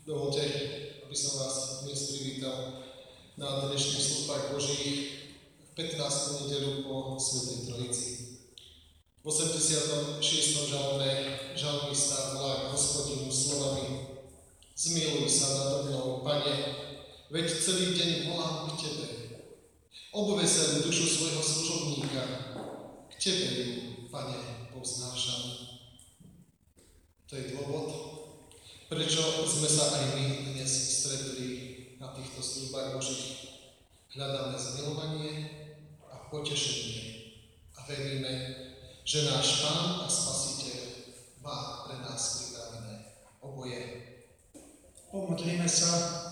Dovolte, aby som vás dnes privítal na dnešných službách Božích v 15. nedeľu po Svätej Trojici. V 86. žalme žalmista volá k Hospodinu slovami: Zmiluj sa nado mnou, Pane, veď celý deň volám k Tebe. Obvesel dušu svojho služobníka, k Tebe ju, Pane, povznášam. To je dôvod, prečo sme sa aj my dnes stretli na týchto službách Božích. Hľadáme zmilovanie a potešenie a veríme, že náš Pán a Spasiteľ má pre nás pripravené oboje. Pomodlíme sa.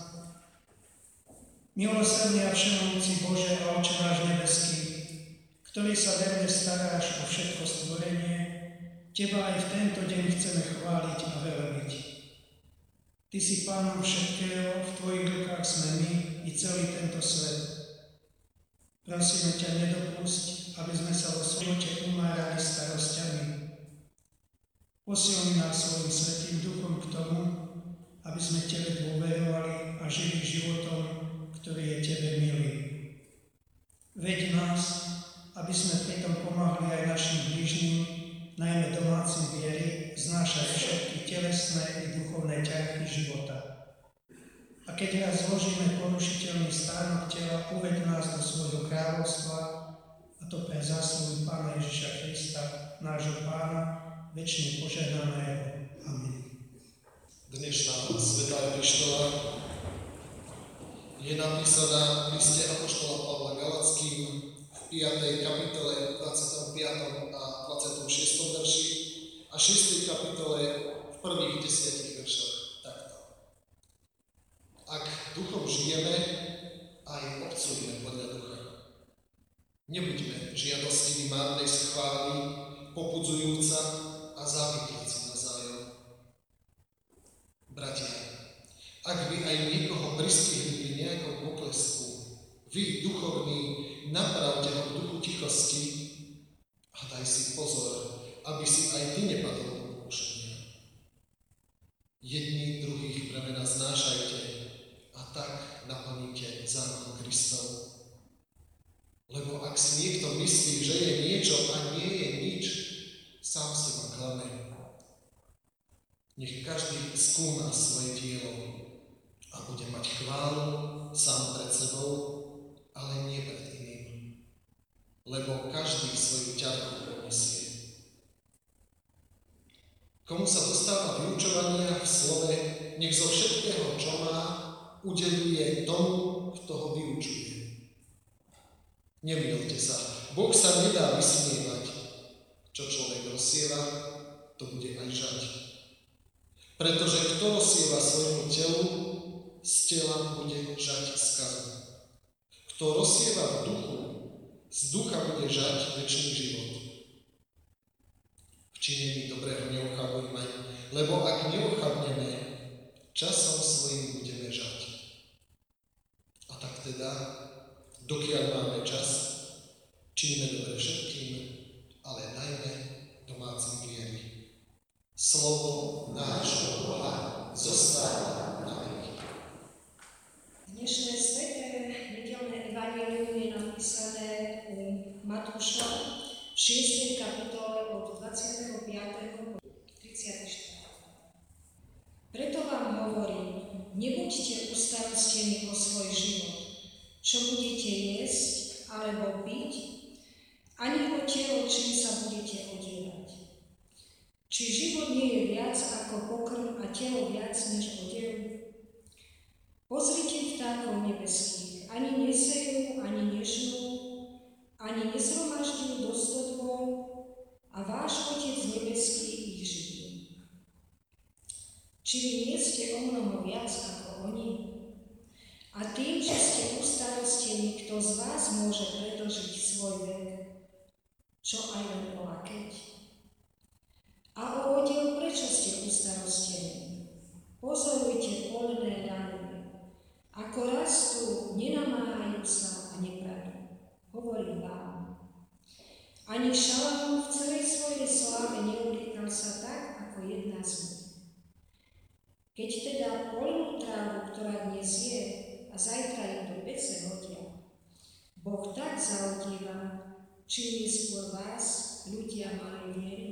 Milosrdný a všemohúci Bože a Otče náš nebeský, ktorý sa verne staráš o všetko stvorenie, Teba aj v tento deň chceme chváliť a velebiť. Ty si Pánom všetkého, v Tvojich rukách sme my i celý tento svet. Prosíme ťa, nedopusť, aby sme sa vo živote umárali starosťami. Posilni nás svojim svätým duchom k tomu, aby sme Tebe dôverovali a žili životom, ktorý je Tebe milý. Veď nás, aby sme pritom pomáhali aj našim blížnym, najmä domácim viery, znášať všetky telesné i duchovné ťarchy života. A keď raz zložíme porušiteľný stánok tela, uveď nás do svojho kráľovstva, a to pre zásluhu Pána Ježiša Krista, nášho Pána, večne požehnaného. Amen. Dnešná svätá epištola je napísaná v liste apoštola Pavla Galackým v 5. kapitole 25. a 26. verši a 6. kapitole v prvých 10 veršoch takto. Ak duchom žijeme, aj obcujeme podľa ducha. Nebuďme žiadostiví márnej schvály, popudzujúca a závidliaci navzájom. Bratia, ak by aj niekoho pristihli pri nejakom poklesku, vy, duchovní, napravte ho v duchu tichosti a daj si pozor, aby si aj ty nepadol do pokušenia. Jedni druhých bremena znášajte a tak naplníte zákon Kristov. Lebo ak si niekto myslí, že je niečo a nie je nič, sám seba klame. Nech každý skúma svoje telo a bude mať chválu sám pred sebou, ale nie pred iným. Lebo každý svoju ťarchu poniesie. Komu sa dostáva vyučovania v slove, nech zo všetkého, čo má, udeľuje tomu, kto ho vyučuje. Nemýlte sa, Boh sa nedá vysmievať. Čo človek rozsieva, to bude aj žať. Pretože kto rozsieva svojmu telu, z tela bude žať skazu. Kto rozsieva v duchu, z ducha bude žať večný život. V činení dobrého neochabujme, lebo ak neochabneme, časom svojím budeme žať. A tak teda, dokiaľ máme čas, činíme dobre všetkým, ale najmä domácim viery. Slovo nášho Boha zostáva na veky. Dnešné sväté nedeľné evanjelium je napísané u Matúša v 6. kapitole od 25. po 34. Preto vám hovorím, nebuďte ustarostení o svoj život, čo budete jesť alebo piť, ani o telo, čím sa budete odierať. Či život nie je viac ako pokrm a telo viac než odev? Pozrite vtákov nebeských, ani nesejú, ani nežnú, ani nezhromažďujú do stodôl, a váš Otec nebeský ich živí. Či vy nie ste o mnoho viac ako oni? A tým, že ste ustarostení, kto z vás môže predĺžiť svoj vek, čo aj len poľakeť? A o odev, prečo ste ustarostení? Pozorujte poľné rany, ako rastú, nenamáhajú sa a nepradú. Hovorím vám. Ani Šalamún v celej svojej sláve neobliekal sa tak, ako jedna z nich. Keď teda poľnú trávu, ktorá dnes je a zajtra ju do pece hodia, Boh tak zaodieva, čím neskôr vás, ľudia malej viery.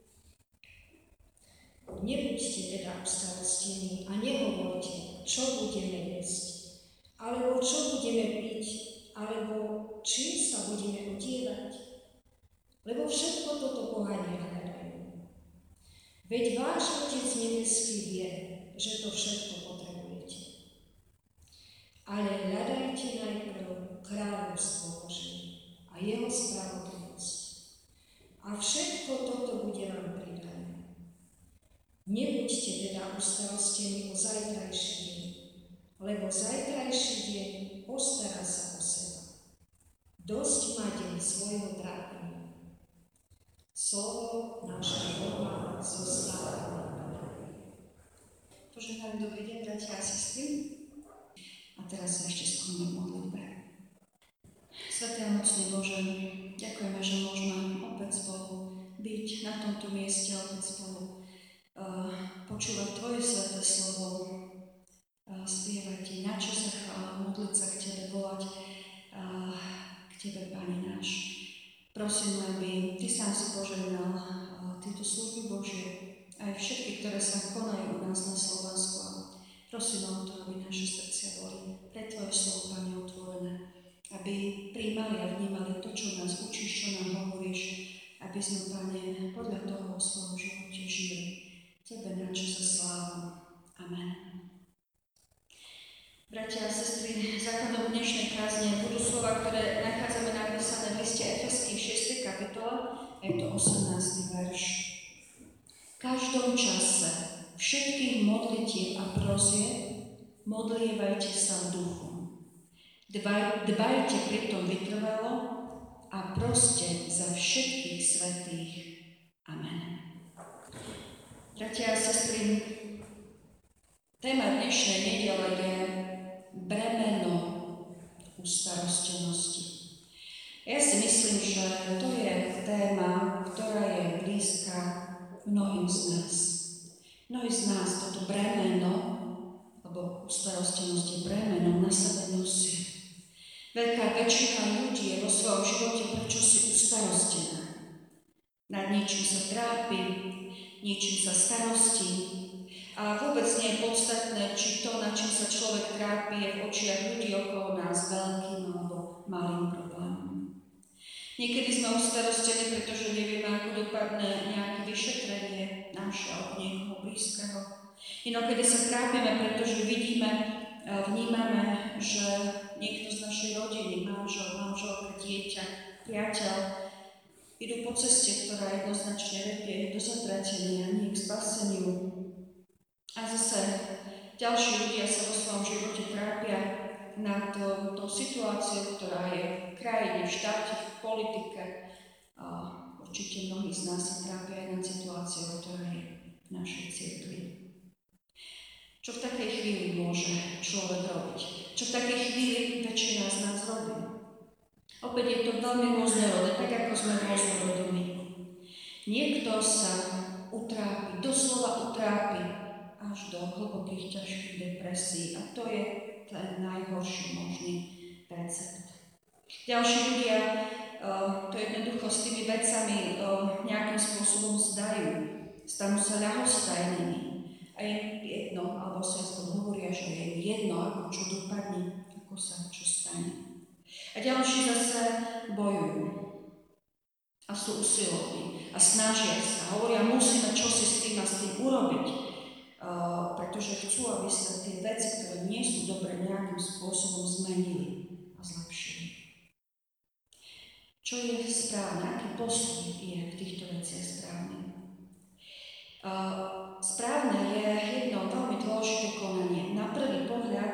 Nebuďte teda ustarostení a nehovorte, čo budeme jesť, alebo čo budeme piť, alebo čím sa budeme odievať, lebo všetko toto pohania hľadajú. Veď váš Otec nebeský vie, že to všetko potrebujete. Ale hľadajte najprv kráľovstvo Božie a jeho spravodlivosť. A všetko toto bude vám pridané. Nebuďte teda ustarostení o zajtrajší deň, lebo zajtrajší deň postará sa o seba. Dosť má deň svojho trápenia. Slovo nášho Boha zostáva. Požehnaný dobrý deň, bratia a sestry. A teraz sa ešte skloníme k modlitbe. Svätý a mocný Bože, ďakujeme, že môžeme opäť spolu byť na tomto mieste, opäť spolu počúvať Tvoje sväté slovo, spievať Ti, načo sa chvála, modliť sa k Tebe, volať k Tebe, Pane náš. Prosím, aby Ty sám si požehnal tieto služby Božie, aj všetky, ktoré sa konajú u nás na Slovensku. Prosím o to, aby naše srdcia boli pre Tvoje slovo, Pane, otvorené, aby prijímali a vnímali to, čo nás učíš, čo nám hovoríš, aby sme, Pane, podľa toho o svojom živote žili. Tebe načo za slávu. Amen. Bratia a sestry, základom dnešnej kázne budú slova, ktoré nachádzame napísané v liste Efeským 6. kapitole, je to 18. verš. V každom čase všetkých modlitieb a prosieb modlievajte sa v duchu. Dbajte pritom vytrvalo a proste za všetkých svätých. Amen. Bratia a sestry, téma dnešnej nedele je bremeno ustarostenosti. Ja si myslím, že to je téma, ktorá je blízka mnohým z nás. Mnohí z nás toto bremeno, alebo ustarostenosť je bremeno, na sebe nosia. Veľká väčšina ľudí je vo svojom živote prečo si ustarostená. Nad niečím sa trápi, niečím sa starostí a vôbec nie je podstatné, či to, na čím sa človek trápi, je v očiach ľudí okolo nás veľkým alebo malým problémom. Niekedy sme ustarostení, pretože nevieme, ako dopadne nejaké vyšetrenie naše alebo niekoho blízkeho. Inokedy sa trápime, pretože vidíme, vnímame, že niekto z našej rodiny, manželka, dieťa, priateľ, idú po ceste, ktorá jednoznačne vedie do zatratenia, nie k spaseniu. A zase ďalší ľudia sa vo svojom živote trápia nad tou situáciou, ktorá je v krajine, v štáte, v politike. A určite mnohí z nás sa trápia aj nad situáciou, ktorá je v našej cirkvi. Čo v takej chvíli môže človek robiť? Čo v takej chvíli väčšina z nás robí? Opäť je to veľmi rôznorodé, tak ako sme rôznorodní. Niekto sa utrápi, doslova utrápi až do hlbokých, ťažkých depresí a to je ten najhorší možný recept. Ďalší ľudia to jednoducho s tými vecami nejakým spôsobom zdajú. Stanú sa ľahostajnými. A je jedno, alebo si aspoň hovoria, že je jedno, ako čo dopadne, ako sa čo stane. A ďalší zase bojujú a sú usilovní a snažia sa. Hovoria, musíme čosi s tým a s tým urobiť, pretože chcú, aby sa tie veci, ktoré nie sú dobré, nejakým spôsobom zmenili a zlepšili. Čo je správne? Aký postup je v týchto veciach správny? Správne je jedno veľmi dôležité konanie. Na prvý pohľad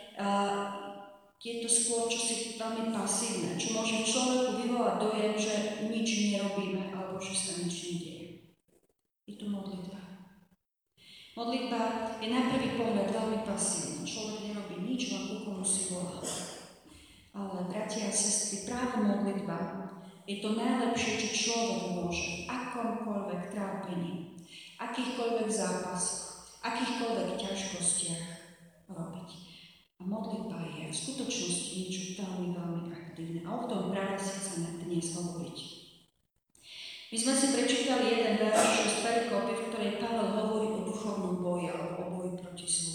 je to skôr čosi veľmi pasívne, čo môže človeku vyvolať dojem, že nič nerobíme alebo že sa nič nedieje. Je to modlitba. Modlitba je na prvý pohľad veľmi pasívna. Človek nerobí nič, len ku komu si volá. Ale bratia a sestry, práve modlitba je to najlepšie, čo človek môže v akomkoľvek trápení, akýchkoľvek zápasoch, akýchkoľvek ťažkostiach robiť. A modlitba je v skutočnosti niečo veľmi, veľmi aktívne. A o tom práve si chceme dnes hovoriť. My sme si prečítali jeden verš z perikopy, v ktorej Pavel hovorí o duchovnom boji alebo o boji proti zlu.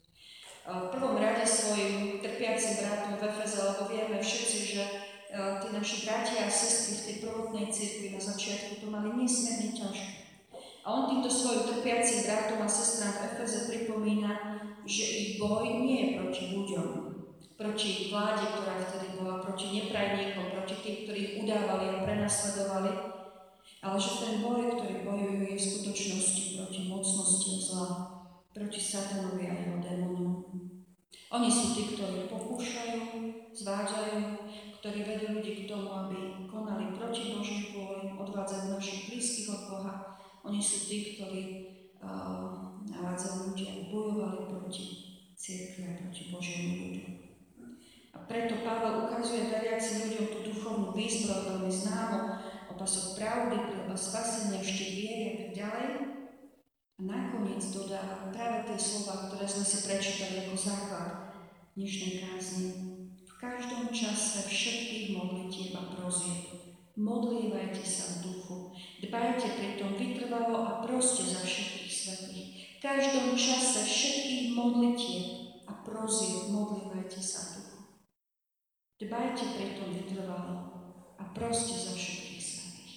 V prvom rade svojim trpiacim bratom v Efeze, lebo vieme všetci, že tí naši bratia a sestry v tej prvotnej cirkvi na začiatku to mali nesmierne ťažké. A on týmto svojim trpiacim bratom a sestrám v Efeze pripomína, že ich boj nie je proti ľuďom, proti vláde, ktorá vtedy bola, proti neprajníkom, proti tým, ktorí ich udávali a prenasledovali, ale že ten boj, ktorý bojujú, je v skutočnosti proti mocnosti zla, proti satanovi a jeho démonom. Oni sú tí, ktorí pokúšajú, zvádzajú, ktorí vedú ľudí k tomu, aby konali proti Boží vôli, odvádzajú našich blízkych od Boha. Oni sú tí, ktorí navádzajú ľudí, aby bojovali proti cirkvi a proti Božiemu ľudu. A preto Pavel ukazuje veriacim ľuďom tú duchovnú výzbroj, veľmi známu, opasok pravdy, príľba spasenia, štít viery a tak ďalej. A nakoniec dodáva práve tie slova, ktoré sme si prečítali ako základ dnešnej kázni. V každom čase všetkých modlitieb a prosieb. Modlívajte sa v duchu. Dbajte pritom vytrvalo a proste za všetkých svätých. V každom čase všetkých modlitieb a prosieb modlívajte sa v duchu. Dbajte pritom vytrvalo a proste za všetkých svätých.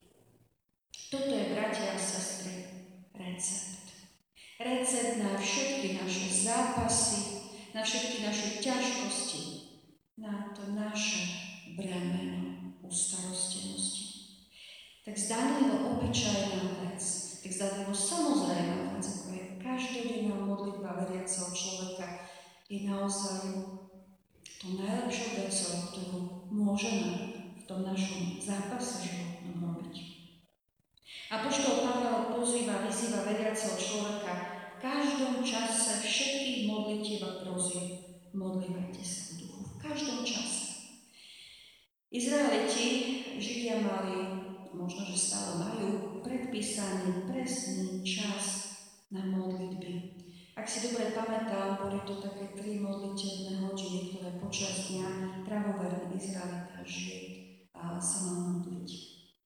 Toto je, bratia a sestry, recept. Recept na všetky naše zápasy, na všetky naše ťažkosti, na to naše bremeno ustarostenosti. Tak zdánlivo obyčajná vec, tak zdánlivo samozrejmá vec, ako je každodenná modlitba veriaceho človeka, je naozaj to najlepšou vecou, ktorú môžeme v tom našom zápase životnom robiť. Apoštol Pavel vyzýva veriaceho človeka v každom čase všetkých modlitieb a prosieb. Modlívajte sa v duchu. V každom čase. Izraeliti, Židia mali, možno, že stále majú, predpísaný presný čas na modlitby. Ak si dobre pamätám, boli to také 3 modlitebné hodiny, ktoré počas dňa pravoverný Izraelita Žid sa mal modliť.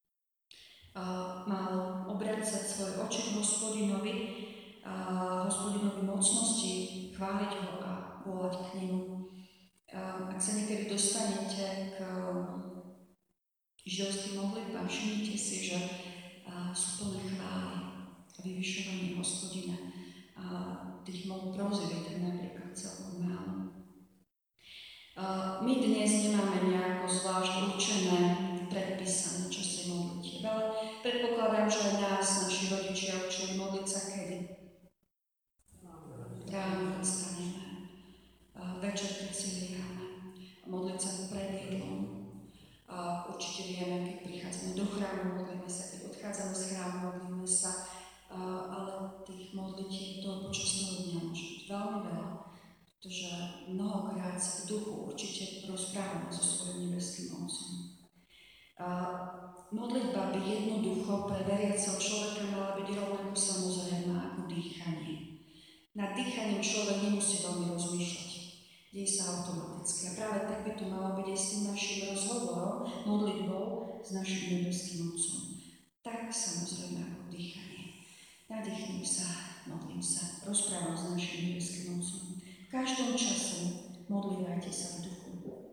Mal obracať svoje oči k Hospodinovi, Hospodinovi mocnosti, chváliť ho a volať k nemu. Ak sa niekedy dostanete k židovským modlitbám, všimnite si, že sú plné chvály a vyvyšovanie Hospodina. Tých prosieb je tak napríklad celkom málo. My dnes nemáme nejako zvlášť určené predpísané časy modlitieb, ale predpokladám, že aj nás, naši rodičia, učili modliť sa kedy? Ráno, keď staneme, večer, keď si vyhráme, modliť sa pred jedlom. Určite vieme, keď prichádzame do chrámu, modlíme sa, keď odchádzame z chrámu, modlíme sa, ale tých modlitieb to počas toho dňa môže byť veľmi veľa, pretože mnohokrát sa v duchu určite rozprávame so svojím nebeským Otcom. Modlitba by jednoducho pre veriaceho človeka mala byť rovnako samozrejmá ako dýchanie. Nad dýchaním človek nemusí veľmi rozmýšľať. Deje sa automaticky. A práve tak by to malo byť aj s tým našim rozhovorom, modlitbou s našim nebeským Otcom. Tak samozrejme ako dýchanie. Nadýchnem sa, modlím sa, rozprávam s našim nebeským Otcom. V každom čase modlívajte sa v duchu.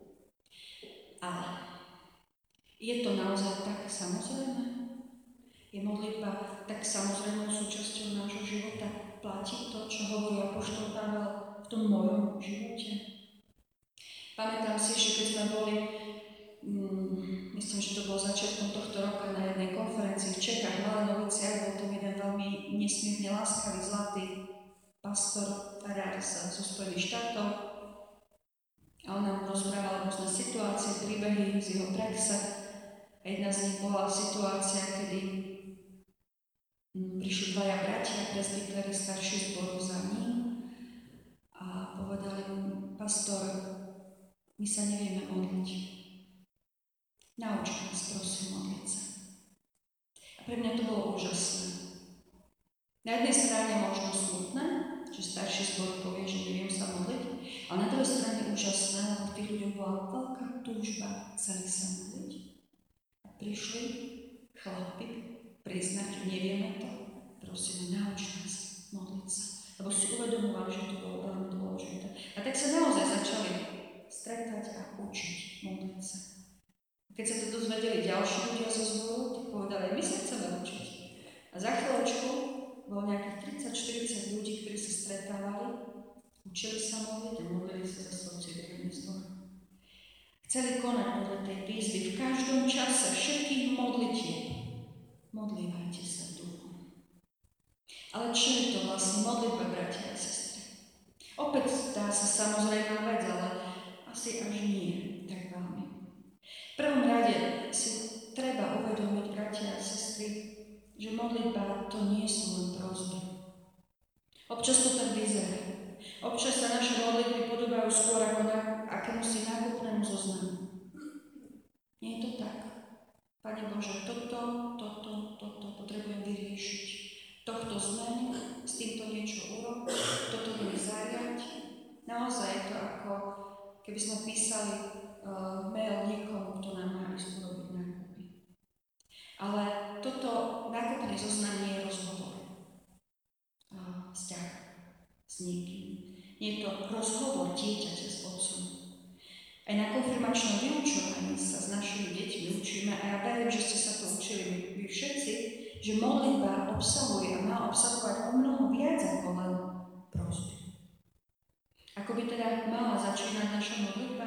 Ale je to naozaj tak samozrejme? Je modlitba tak samozrejmou súčasťou nášho života? Platí to, čo hovorí apoštol Pavel v tom mojom živote? Pamätám si, že keď sme boli, myslím, že to bolo začiatkom tohto roka na jednej konferencii v Čechách, v Malenoviciach, bol tam jeden veľmi nesmierne láskavý, zlatý pastor farár zo Spojených štátov. A on nám rozprával rôzne situácie, príbehy z jeho praxe. A jedna z nich bola situácia, kedy prišli 2 bratia, presbyteri, starší zboru za ním a povedali mu: pastor, my sa nevieme modliť. Nauč nás, prosím, modliť sa. A pre mňa to bolo úžasné. Na jednej strane možno smutné, že starší zbor povie, že neviem sa modliť, ale na druhej strane úžasné, lebo v tých ľuďoch bola veľká túžba chceli sa modliť. A prišli chlapi priznať, že nevieme to, prosím, nauč nás modliť sa. Lebo si uvedomovali, že to bolo veľmi dôležité. A tak sa naozaj začali stretať a učiť modliť sa. Keď sa to dozvedeli ďalší ľudia zo zboru, tak povedali, my sa chceme učiť. A za chvíľočku bolo nejakých 30-40 ľudí, ktorí sa stretávali, učili sa modliť a modlili sa za svoj cirkevný zbor. Chceli konať podľa tej výzvy v každom čase všetkých modlitieb. Modlívajte sa v duchu. Ale čo je to vlastne modlitba, bratia a sestry? Opäť dá sa samozrejme vec, ale asi až nie tak veľmi. V prvom rade si treba uvedomiť, bratia a sestry, že modlitba to nie sú len prosby. Občas to tak vyzerá. Občas sa naše modlitby podobajú skôr ako akémusi nákupnému zoznamu. Nie je to tak. Pane Bože, toto potrebujem vyriešiť. Tohto zmenu, s týmto niečo urob, toto bude zariať. Naozaj je to ako keby sme písali mail niekomu, kto nám má ísť urobiť nákupy. Ale toto nákupný zoznam nie je rozhovor. Vzťah s niekým. Nie je to rozhovor dieťaťa s otcom. Aj na konfirmačnom vyučovaní sa s našimi deťmi učíme a ja verím, že ste sa to učili vy všetci, že modlitba obsahuje a má obsahovať o mnoho viac ako len prosby. Ako by teda mala začínať naša modlitba?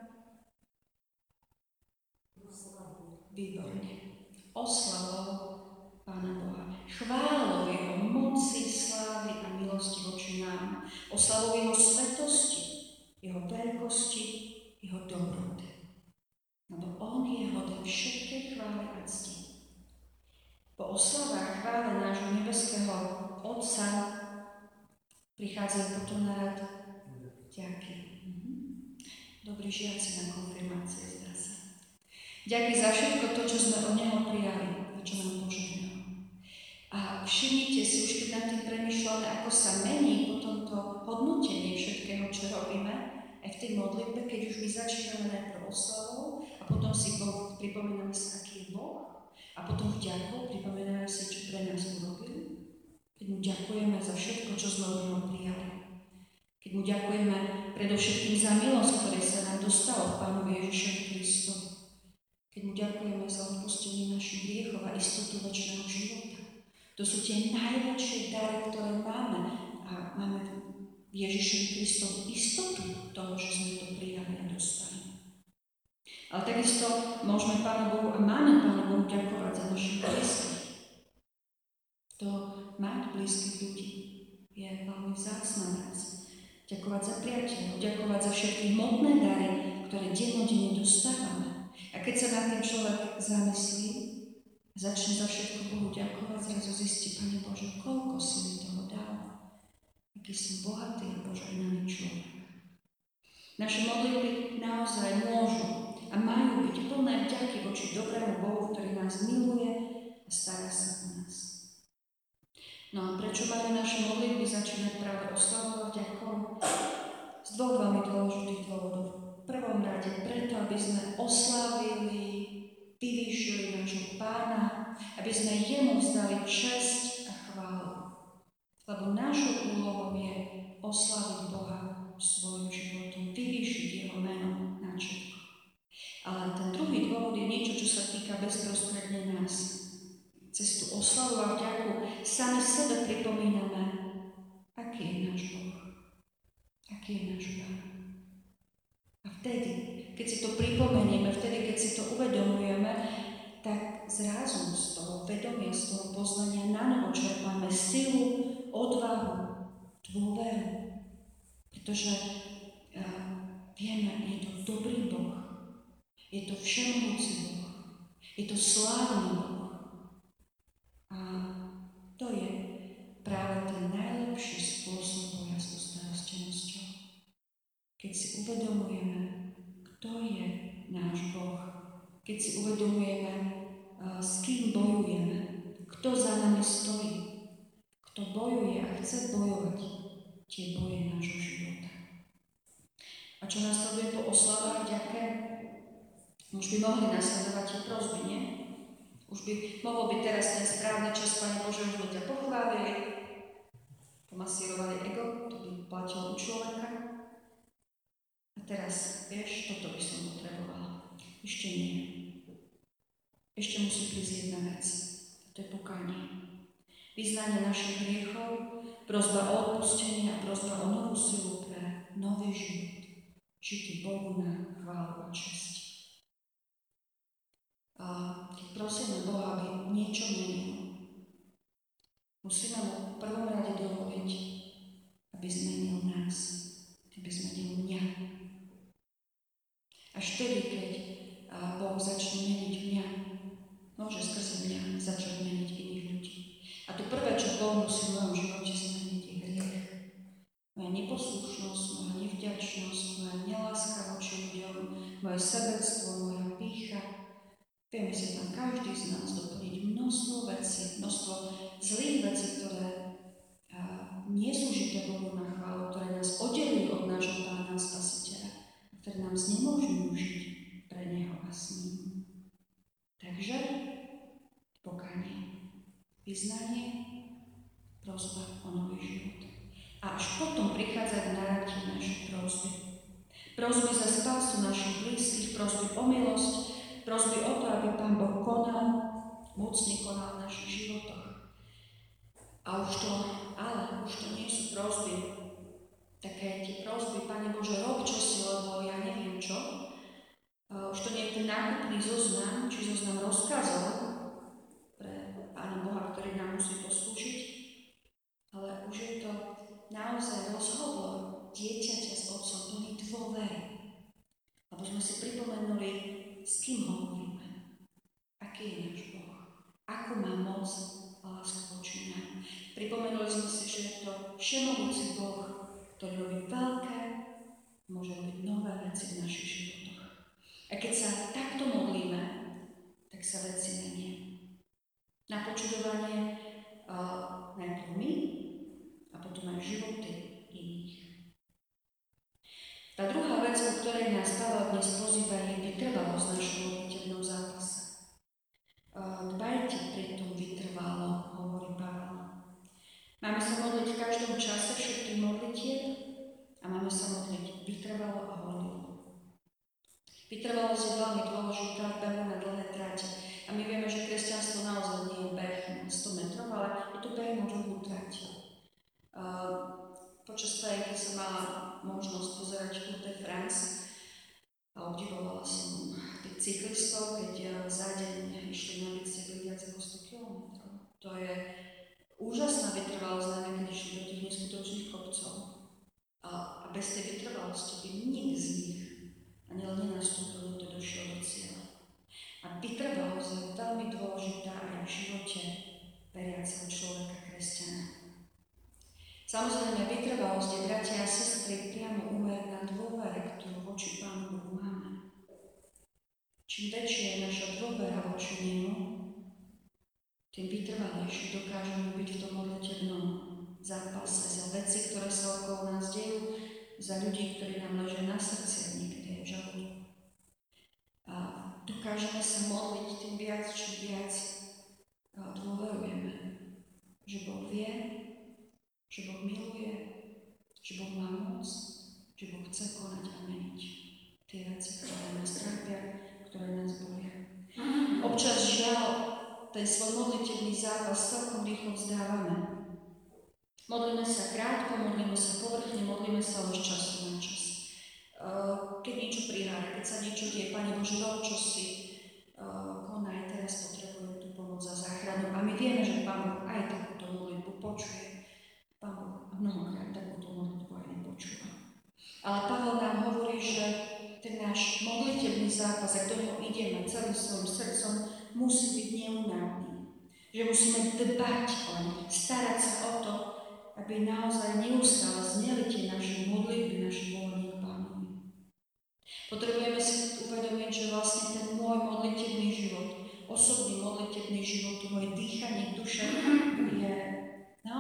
Výborne. Oslavou Pána Boha. Chválou jeho moci, slávy a milosti voči nám. Oslavou jeho svetosti, jeho veľkosti, jeho dobroty. Lebo on je hoden všetkej chvály a cti. Po oslavách chvále nášho nebeského Otca prichádzajú potom na rad ďaky. Dobrí žiaci na konfirmácie, zdá sa. Ďaky za všetko to, čo sme od Neho prijali a čo nám požehnal. A všimnite si, už keď nad tým premýšľame, ako sa mení potom to hodnotenie všetkého, čo robíme, aj v tej modlitbe, keď už my začíname najprv oslavou a potom si pripomíname sa, aký je Boh, a potom vďakou pripomíname si, čo pre nás urobil. Keď mu ďakujeme za všetko, čo sme od Neho prijali. Keď mu ďakujeme predovšetkým za milosť, ktoré sa nám dostalo v Pánovi Ježišovi Kristovi. Keď mu ďakujeme za odpustenie našich hriechov a istotu večného života. To sú tie najväčšie dary, ktoré máme. A máme v Ježišovi Kristovi istotu toho, že sme to prijali a dostali. Ale takisto môžeme Pánu Bohu a máme Pánu Bohu ďakovať za našich blízkych. To mať blízkych ľudí je veľmi vzácna vec. Ďakovať za priateľov, ďakovať za všetky hmotné dary, ktoré dennodenne dostávame. A keď sa nad tým človek zamyslí, začne za všetko Bohu ďakovať, zrazu zistí, Pane Bože, koľko si mi toho dal. Aký som bohatý a požehnaný človek. Naše modlitby naozaj môžu a majú byť plné vďaky voči dobrému Bohu, ktorý nás miluje a stará sa o nás. No a prečo máme naše modlitby začínať práve oslavou a vďakou? Z dvoch veľmi dôležitých dôvodov. V prvom rade preto, aby sme oslávili, vyvýšili nášho Pána, aby sme jemu vzdali česť a chválu. Lebo našou úlohou je osláviť Boha svojim životom, vyvýšiť jeho meno na všetko. Ale ten druhý dôvod je niečo, čo sa týka bezprostredne nás. Cez tú oslavu a vďaku sami sebe pripomíname, aký je náš Boh, aký je náš Pán. A vtedy, keď si to pripomenieme, vtedy, keď si to uvedomujeme, tak zrazu z toho vedomia, z toho poznania nanovo čerpáme silu, odvahu, dôveru. Pretože vieme, je to dobrý Boh, je to všemohúci Boh, je to slávny Boh. A to je práve ten najlepší spôsob boja s ustarostenosťou. Keď si uvedomujeme, kto je náš Boh, keď si uvedomujeme, s kým bojujeme, kto za nami stojí, kto kto bojuje a chce bojovať tie boje nášho života. A čo nasleduje po oslavách vďake? Už by mohli nasledovať tie prosby, nie? Už by mohol byť teraz ten správny čas, Pane Bože, už sme ťa pochválili, pomasírovali ego, to by platilo u človeka. A teraz, vieš, toto by som potrebovala. Ešte nie. Ešte musí prísť jedna vec. A to je pokánie. Vyznanie našich hriechov, prosba o odpustenie a prosba o novú silu pre nový život. Žitý Bohu na chválu a česť. A keď prosíme Boha, aby niečo menil, musíme mu v prvom rade dovoliť, aby zmenil nás, aby zmenil mňa. Až vtedy, keď Boh začne meniť mňa, môže skrze mňa začať meniť iných ľudí. A to prvé, čo Boh musí v mojom živote zmeniť, je hriech. Moja neposlušnosť, moja nevďačnosť, moja neláska voči ľuďom, moje sebectvo, moja pýcha. Vieme si tam každý z nás doplniť množstvo vecí, množstvo zlých vecí, ktoré nie sú žité Bohu na chválu, ktoré nás oddelujú od nášho Pána Spasiteľa, ktoré nám znemožňujú žiť pre Neho a s ním. Takže pokánie, vyznanie, prosba o nový život. A až potom prichádzajú na rad naše prosby. Prosby za spásu našich blízkych, prosby o milosť, prosby o to, aby Pán Boh konal, mocne konal v našich životoch. A už to nie sú prosby, také tie prosby, Pane Bože, rob čosi, lebo ja neviem čo. Už to nie je ten nákupný zoznam, či zoznam rozkazov pre Pána Boha, ktorý nám musí poslúžiť, ale už je to naozaj rozhovor dieťaťa s otcom, plný dôvery. Lebo sme si pripomenuli, s kým hovoríme, aký je náš Boh, ako má moc a lásku voči nám. Pripomenuli sme si, že je to všemohúci Boh, ktorý robí veľké, môže robiť nové veci v našich životoch. A keď sa takto modlíme, tak sa veci menia. Na počudovanie najprv my a potom aj životy iných. Tá druhá vec, o ktorej nás Pavel dnes pozýva, je vytrvalosť v našom modlitebnom zápase. Dbajte pritom vytrvalo, hovorí Pavel. Máme sa modliť v každom čase všetkých modlitieb a máme sa modliť vytrvalo a horlivo. Vytrvalosť je veľmi dôležitá v behu na dlhé tráte. A my vieme, že kresťanstvo naozaj nie je beh na 100 metrov, ale je to beh na dlhú trať. Počas tej, keď som mala možnosť pozerať Tour de France a obdivovala som tých cyklistov, keď za deň išli na bicykli viac ako 100 km. To je úžasná vytrvalosť, najmä keď išli do tých neskutočných kopcov. A bez tej vytrvalosti by nikto z nich ani len nenastúpil, to došiel do cieľa. A vytrvalosť je veľmi dôležitá aj v živote veriaceho človeka, kresťana. Samozrejme, vytrvalosť je, bratia a sestry, priamo úmerná dôvere, ktorú voči Pánu Bohu máme. Čím väčšia je naša dôvera voči Nemu, tým vytrvalejšie dokážeme byť v tom modlitebnom zápase za veci, ktoré sa okolo nás dejú, za ľudí, ktorí nám ležia na srdci a niekedy aj v žalúdku. A dokážeme sa modliť tým viac, čím viac dôverujeme, že Boh vie, že Boh miluje, že Boh má moc, že Boh chce konať a meniť tie veci, ktoré nás trápia, ktoré nás bolia. Občas žiaľ, ten svoj modlitebný zápas celkom rýchlo vzdávame. Modlíme sa krátko, modlíme sa povrchne, modlíme sa už času na čas. Keď niečo prihára, keď sa niečo deje, Pane Bože, rob čosi, konaj, teraz potrebujem tú pomoc a záchranu. A my vieme, že Pán Boh aj takúto modlitbu počuje. Pán Boh mnohokrát takúto modlitbu aj nepočúva. Ale Pavel nám hovorí, že ten náš modlitebný zápas, ak do neho ideme celým svojim srdcom, musí byť neúnavný. Že musíme dbať oň, starať sa o to, aby naozaj neustále zneli tie naše modlitby, naše volanie k Pánovi. Potrebujeme si uvedomiť, že vlastne ten môj modlitebný život, osobný modlitebný život, moje dýchanie duše je naozaj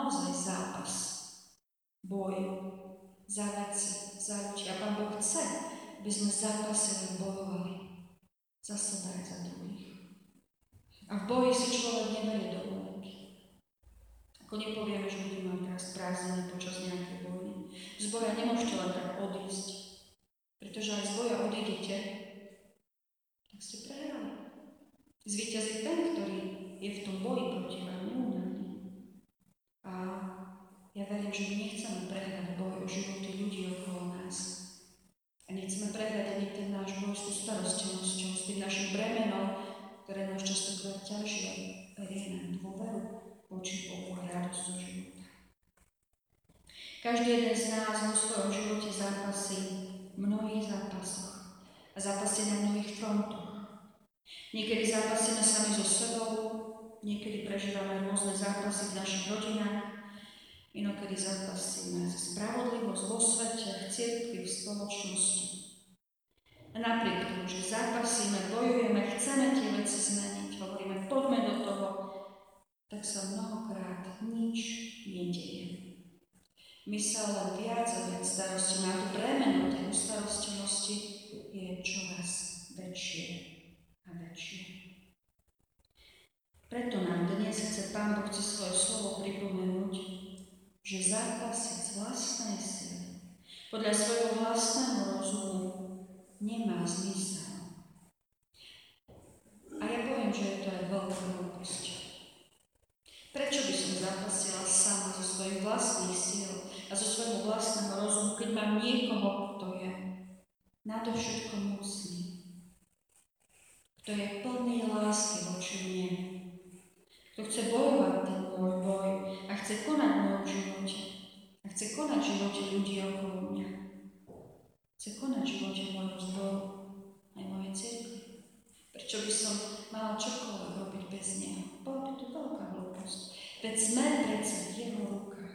zápas, boj za veci, za ľudí. A Pán Boh chce, aby sme zápasili, bojovali za seba aj za druhých. A v boji si človek neberie dovolenky. Ako nepovieme, že budeme mať teraz prázdniny počas nejakej vojny. Z boja nemôžete len tak odísť, pretože aj z boja odídete, tak ste prehrali. Zvíťazí ten, ktorý je v tom boji proti vám neúnavný. A ja verím, že my nechceme prehrať boj o životy ľudí okolo nás. A nechceme prehrať ani ten náš boj s tú starostlivosťou, s tým našim bremenom, ktoré nás častokrát ťažia, verie nám dôveru voči Bohu a radosť do života. Každý jeden z nás vo svojom živote zápasí v mnohých zápasoch a zápasí na mnohých frontoch. Niekedy zápasíme sami so sebou, niekedy prežívame rôzne zápasy v našich rodinách, inokedy zápasíme za spravodlivosť vo svete, v cirkvi, v spoločnosti. A napriek tomu, že zápasíme, bojujeme, chceme tie veci zmeniť, hovoríme, poďme do toho, tak sa mnohokrát nič nedieje. My sa len viac a viac starostíme a to bremeno tej ustarostenosti je čoraz väčšie a väčšie. Preto nám dnes chce Pán Boh cez svoje slovo pripomenúť, že zápasiť z vlastnej sily, podľa svojho vlastného rozumu, nemá zmysel. A ja poviem, že je to aj veľká hlúposť. Prečo by som zápasila sama zo svojich vlastných síl a zo svojho vlastného rozumu, keď mám niekoho, kto je nadovšetko mocný, kto je plný lásky voči mne, kto chce bojovať ten môj boj a chce konať v mojom živote a chce konať v živote ľudí okolo mňa. Chce konať v živote môjho zboru aj mojej cirkvi. Prečo by som mala čokoľvek robiť bez neho? Bola by to veľká hlúposť. Veď sme predsa v jeho rukách.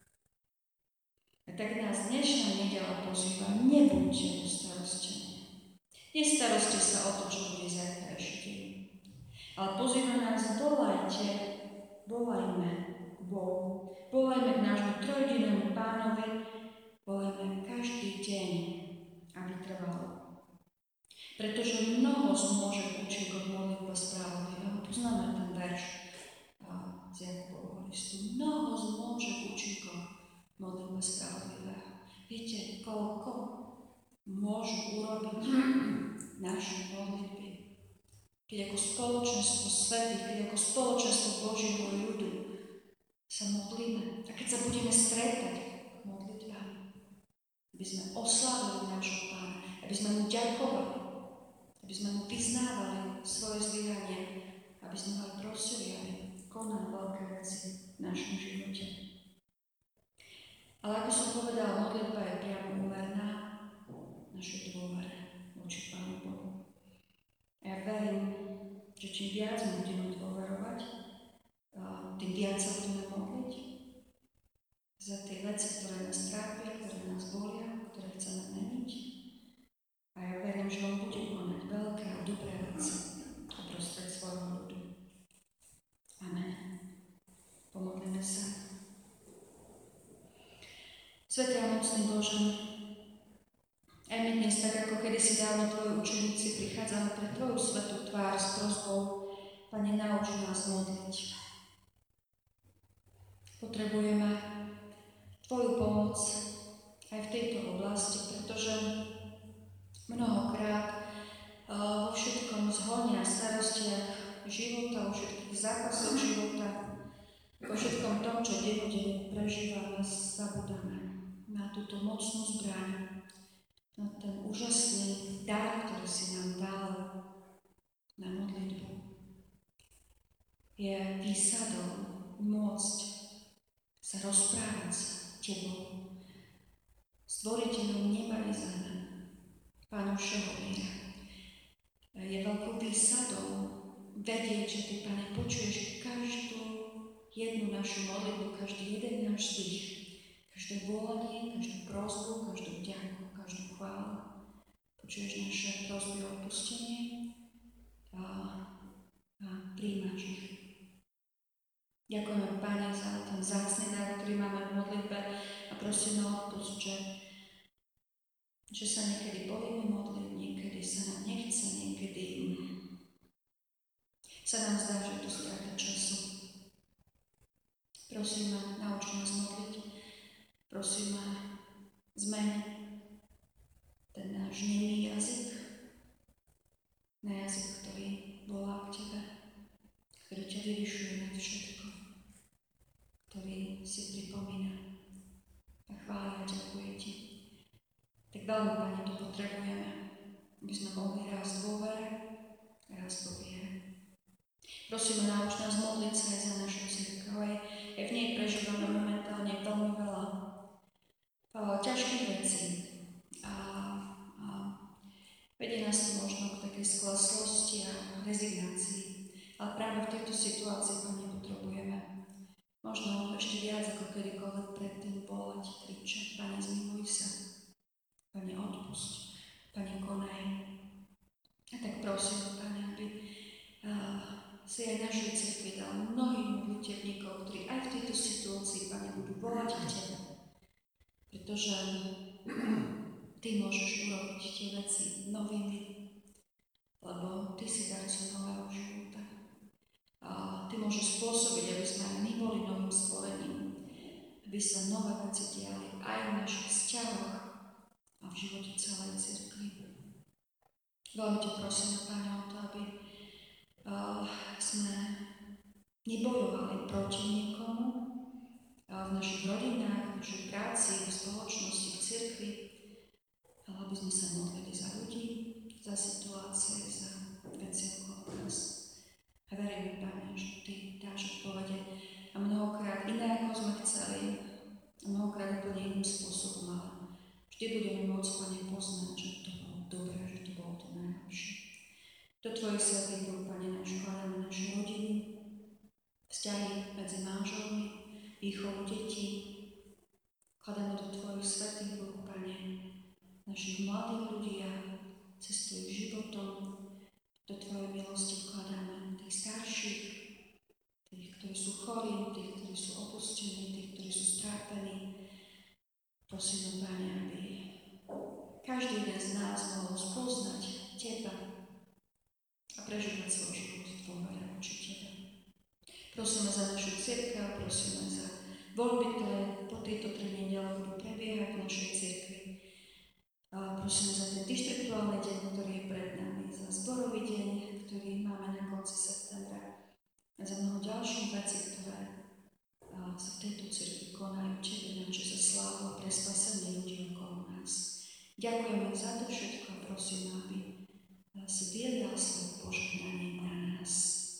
A tak nás dnešná nedeľa pozýva, nebuďte ustarostení. Nestaroste sa o to, čo bude zajtrajší deň. Ale pozýva nás, volajme k Bohu. Volajme k nášmu trojjedinému Pánovi, volajme každý deň, aby trvalo. Pretože mnoho zmôže účinkom modlitba spravodlivého. Poznáme ten verš z Jakubovho listu. Mnoho zmôže účinkom modlitba spravodlivého. Viete, koľko môžu urobiť naše modlitby? Keď ako spoločenstvo svätých, keď ako spoločenstvo Božieho ľudu sa modlíme a keď sa budeme stretať modlitbám, aby sme oslávili nášho Pána, aby sme mu ďakovali, aby sme mu vyznávali svoje zlyhanie, aby sme ho aj prosili, aby konal veľké veci v našom živote. Ale ako som povedala, modlitba je priamo úmerná našej dôvere voči Pánu Bohu. Ja verím, že čím viac mu budeme dôverovať, tým viac sa budeme modliť za tie veci, ktoré nás trápia, ktoré nás bolia, ktoré chceme meniť. A ja verím, že on bude konať veľké a dobré veci uprostred svojho ľudu. Amen. Pomodlíme sa. Svätý a mocný Bože, aj my dnes, tak ako kedysi dávno tvoji učeníci, prichádzame pre tvoju svätú tvár s prosbou, Pane, nauč nás modliť. Potrebujeme tvoju pomoc aj v tejto oblasti, pretože mnohokrát vo všetkom zhone a starostiach života, vo všetkých zápasoch života, vo všetkom tom, čo dennodenne prežívame, zabudáme na túto mocnú zbraň, na ten úžasný dar, ktorý si nám dal na modlitbu. Je výsadou môcť sa rozprávať s Tebou, Stvoriteľom neba i zeme, Pánom všeho míra. Je veľkou výsadou vedieť, že Ty, Pane, počuješ každú jednu našu modlitbu, každý jeden náš zdvih, každé volanie, každú prosbu, každú vďaku, každú chválu. Počuješ naše prosby o odpustenie a príjmaš ich. Ďakujeme, Pane, za ten vzácny dar, ktorý máme v modlitbe a prosíme o odpusť, že sa niekedy bojíme modliť, niekedy sa nám nechce, niekedy sa nám zdá, že je to strata času. Prosíme, nauč nás modliť. Prosíme, zmeň ten náš nemý jazyk na jazyk, ktorý volá k Tebe, ktorý ťa vyvyšuje nad všetko, ktorý si pripomína a chváli a ďakuje Ti. Tak veľmi, Pane, to potrebujeme, aby sme mohli rásť vo vere, rásť vo viere. Prosíme, nauč nás modliť sa aj za našu cirkev, aj v nej prežívame momentálne veľmi veľa ťažkých vecí a vedie nás to možno k takej sklaslosti a rezignácii. Ale práve v tejto situácii, Pane, potrebujeme možno ešte viac ako kedykoľvek predtým volať, kričať: Pane, zmiluj sa, Pane, odpusť, Pane, konaj. A tak prosím, Pane, aby si aj našej cirkvi dal mnohých modlitevníkov, ktorí aj v tejto situácii, Pane, budú volať k Tebe. Pretože Ty môžeš urobiť tie veci novými, lebo Ty si darcom nového života. A Ty môžeš spôsobiť, aby sme aj my boli novým stvorením, aby sa nové veci diali aj v našich vzťahoch a v živote celej cirkvi. Veľmi ťa prosím, Pane, o to, aby sme nebojovali proti niekomu v našich rodinách, v našej práci, v spoločnosti, v cirkvi, ale aby sme sa modlili za ľudí, za situácie, za veci okolo nás. A verím, Pane, že Ty dáš odpovede a mnohokrát iné, ako sme chceli, a mnohokrát úplne iným spôsobom, ale vždy budeme môcť, Pane, poznať, že to bolo dobré, že to bolo to najlepšie. Do Tvojich svätých rúk, Pane, náš vkladáme naše rodiny, vzťahy medzi manželmi, výchovu detí. Vkladáme do Tvojich svätých rúk, Pane, našich mladých ľudí a cestu ich životom. Do Tvojej milosti vkladáme tých starších, tých, ktorí sú chorí, tých, ktorí sú opustení, tých, ktorí sú strápení. Prosím, Pane, aby každý jeden z nás mohol spoznať Teba a prežívať svoj život v dôvere voči Tebe. Prosíme za našu cirkev, prosíme za voľby, ktoré po tejto 3 nedele budú prebiehať v našej cirkvi. Prosíme za ten dištriktuálny deň, ktorý je pred nami, za zborový deň, ktorý máme na konci septembra a za mnoho ďalších vecí, ktoré sa v tejto cirkvi konajú. Tebe nám za slávu a pre spasenie ľudí okolo nás. Ďakujeme za to všetko a prosím, aby si vylial svoje požehnanie na nás.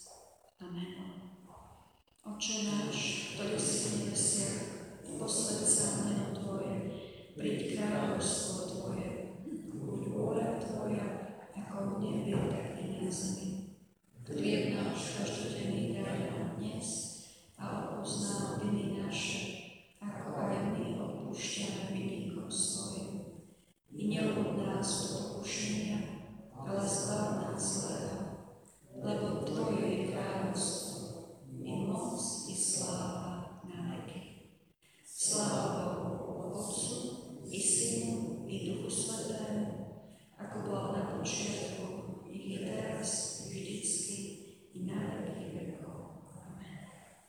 Amen. Oče náš, ktorý si v nebesiach, posväť sa meno Tvoje, príď kráľovstvo Tvoje, buď vôľa Tvoja, ako v nebi, tak i na zemi. Chlieb náš každodenný daj nám dnes a odpusť nám viny naše, ako aj my odpúšťame vinníkom svojim. I neuvod nás do pokušenia, ale zbav nás zlého, lebo Tvoje je kráľovstvo, i moc, i sláva na veky. Sláva Bohu, Otcu, i Synu, i Duchu Svätému, ako bolo na počiatku, i teraz, i vždycky, i na veky vekov. Amen.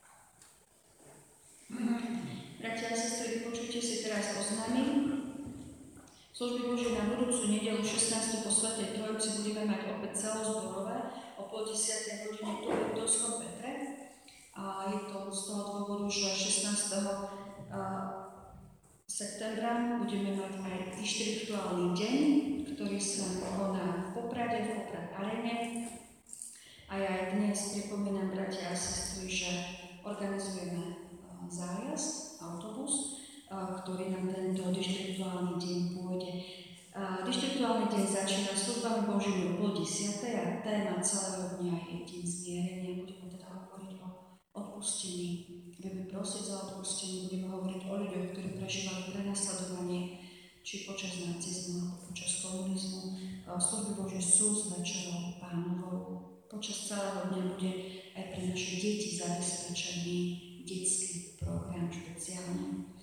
Bratia a sestry, počujte si teraz oznámy. Služby Božie na budúcu nedeľu 16. po Svätej Trojici budeme mať opäť celozborové o 9:30 hodine tu v Doskom Petre. A je to z toho dôvodu, že 16. septembra budeme mať aj dištriktuálny deň, ktorý sa koná v Poprade, v Poprad Arene. A ja aj dnes pripomínam, bratia a sestry, že organizujeme zájazd, autobus, ktorý nám tento dištriktuálny deň pôjde. Dištriktuálny deň začína službami Božími o 10:00 a téma celého dňa je deň zmierenia. Budeme teda hovoriť o odpustení, budeme prosiť za odpustenie, budeme hovoriť o ľuďoch, ktorí prežívali prenasledovanie, či počas nacizmu, alebo počas komunizmu. Služby Božie sú s večerou Pánovou. Počas celého dňa bude aj pre naše deti zabezpečený detský program špeciálne.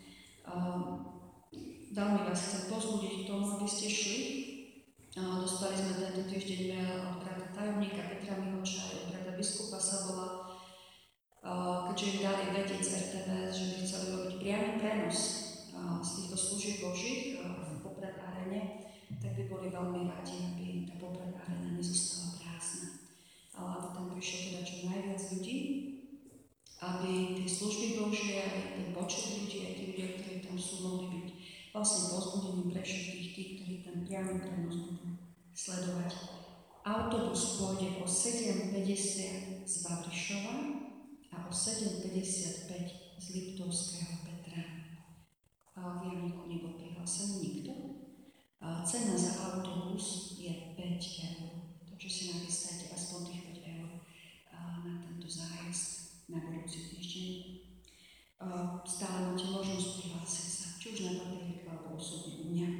Veľmi vás chcem pozbudiť k tomu, aby ste šli. Dostali sme tento týždeň mail od brata tajomníka Petra Mihoča aj od brata biskupa Sabola, keďže im dali vedieť z RTVS, že by chceli robiť priamy prenos z týchto služieb Božích v Poprad Arene, tak by boli veľmi radi, aby tá Poprad Arena nezostala prázdna. Ale aby tam prišlo teda čo najviac ľudí, aby tie služby Božie, aj ten počet ľudí, aj tí ľudia, ktorí tam sú, mohli byť vlastne povzbudením pre všetkých tých, ktorí ten priamy prenos budú sledovať. Autobus pôjde o 7:50 z Babrišova a o 7:55 z Liptovského Petra. V Jamníku nebol prihlásený nikto. Cena za autobus je 5 eur, takže si nachystajte aspoň tých 5 eur na tento zájazd na budúci týždeň. Stále máte možnosť prihlásiť sa, či už na papierik alebo osobne u mňa.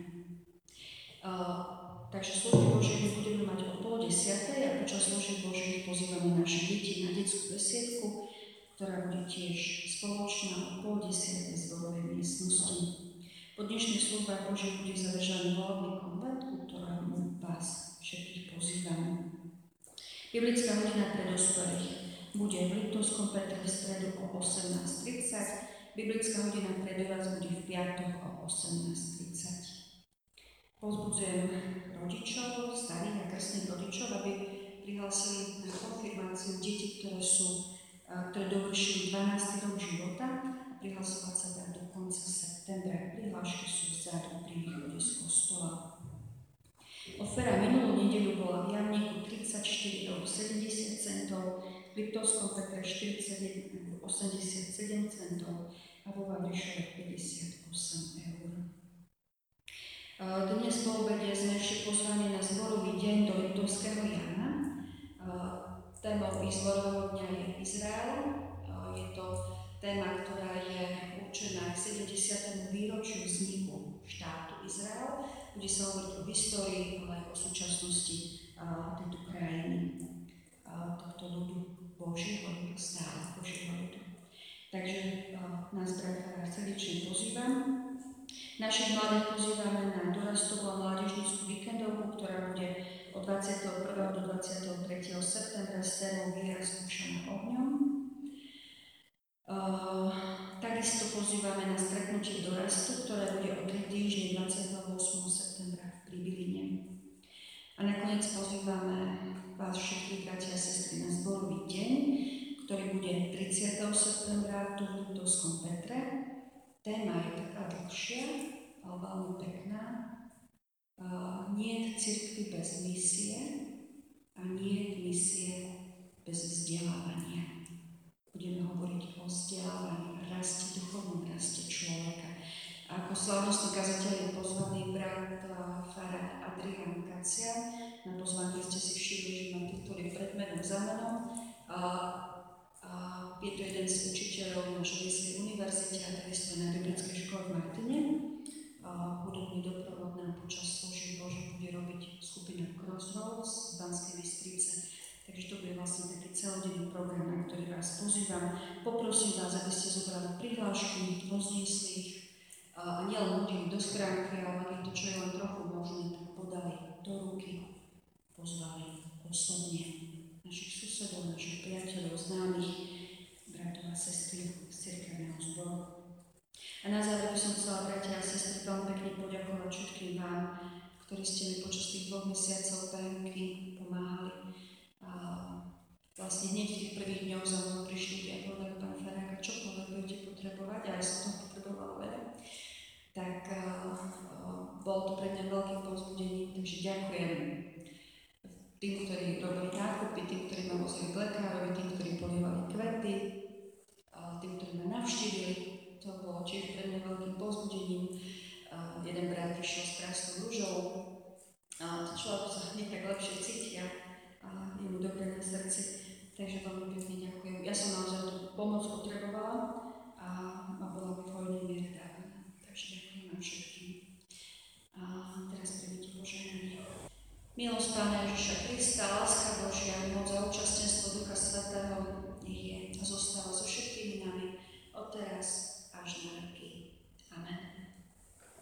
Takže služby Božie budeme mať o 9:30 a počas služieb Božích pozývame naše deti na detskú besiedku, ktorá bude tiež spoločná o 9:30 v zborovej miestnosti. Po dnešných službách Božích bude zavežaný volebný konvent, ku ktorému vás všetkých pozývam. Biblická hodina pre dospelých bude v Liptovskom Petre v stredu o 18:30, biblická hodina pre doraz bude v piatok o 18:30. Pozbudzujem rodičov, starých a krstných rodičov, aby prihlásili na konfirmáciu deti, ktoré dovršili 12. rok života a prihlasovať sa dá do konca septembra. Prihlášky sú vzadu pri východe z kostola. Ofera minulú nedeľu bola v Jamníku 34,70 €, v Liptovskom Petre 41,87 € a vo Vavršove 58 €. Dnes po obede sme ešte pozvaní na zborový deň do Liptovského Jana. Témou zborového dňa je Izrael. Je to téma, ktorá je určená k 70. výročiu vzniku štátu Izrael. Bude sa hovoriť o histórii, ale aj o súčasnosti tejto krajiny, tohto ľudu Božieho, stále Božieho ľudu. Takže nás, bratá, srdečne pozývam. Našich mladých pozývame na dorastovú a mládežnickú víkendovku, ktorá bude od 21. do 23. septembra s témou Viera skúšaná ohňom. Takisto pozývame na stretnutie dorastu, ktoré bude o 3 týždne 28. septembra v Pribiline. A nakoniec pozývame vás všetkých, bratia a sestry, na zborový deň, ktorý bude 30. septembra tu v Liptovskom Petre. Téma je taká dlhšia, ale veľmi pekná. Nie je cirkvi bez misie a nie je misie bez vzdelávania. Budeme hovoriť o vzdelávaní, raste, duchovnom raste človeka. A ako slávnostný kazateľ je pozvaný brat farár Adrián Kacia. Na pozvánke ste si všimli, že má tituly predmenom za menom. Je to jeden z učiteľov našej Vysokej univerzite a takisto na biblickej škole v Martine. Hudobný doprovod nám počas služieb Božích bude robiť skupina Crossroads z Banskej Bystrice. Takže to bude vlastne taký celodenný program, na ktorý vás pozývam. Poprosím vás, aby ste zobrali prihlášky, rozniesli ich a nielen hodili do schránky, ale ak je to, čo je len trochu možné, tak podali do ruky, pozvali osobne našich susedov, našich priateľov, známych, bratov a sestry z cirkevného zboru. A na záver by som chcela, bratia a sestry, veľmi pekne poďakovať všetkým vám, ktorí ste mi počas tých 2 mesiacov tajomky pomáhali. Vlastne hneď v tých prvých dňoch za mnou prišli ľudia a povedali, pán farák, čokoľvek budete potrebovať, a ja som to potrebovala veľa. Tak bolo to pre mňa veľkým povzbudením, takže ďakujem tým, ktorí robili nákupy, tým, ktorí ma vozili k lekárovi, tým, ktorí polievali kvety, tým, ktorí ma navštívili. To bolo tiež pre mňa veľkým povzbudením. Jeden brat išiel s krásnou ružou, človek sa hneď tak lepšie cíti a je mu dobre na srdci. Takže veľmi pekne ďakujem. Ja som naozaj tú pomoc potrebovala a bola v hojnej miere dávaná. Takže ďakujem vám všetkým. A teraz príjmite požehnanie. Milosť Pána Ježiša Krista, láska Božia, moc a účastenstvo Ducha Svätého žije a zostáva so